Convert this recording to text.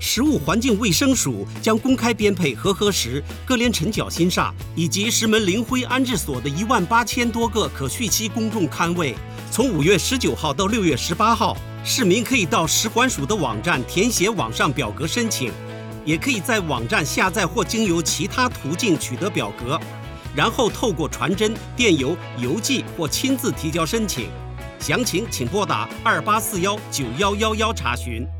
食物环境卫生署将公开编配和合石、各连陈角新煞以及石门灵灰安置所的18000多个可续期公众龛位。从5月19号到6月18号，市民可以到食环署的网站填写网上表格申请，也可以在网站下载或经由其他途径取得表格，然后透过传真、电邮、邮寄或亲自提交申请。详情请拨打28419111查询。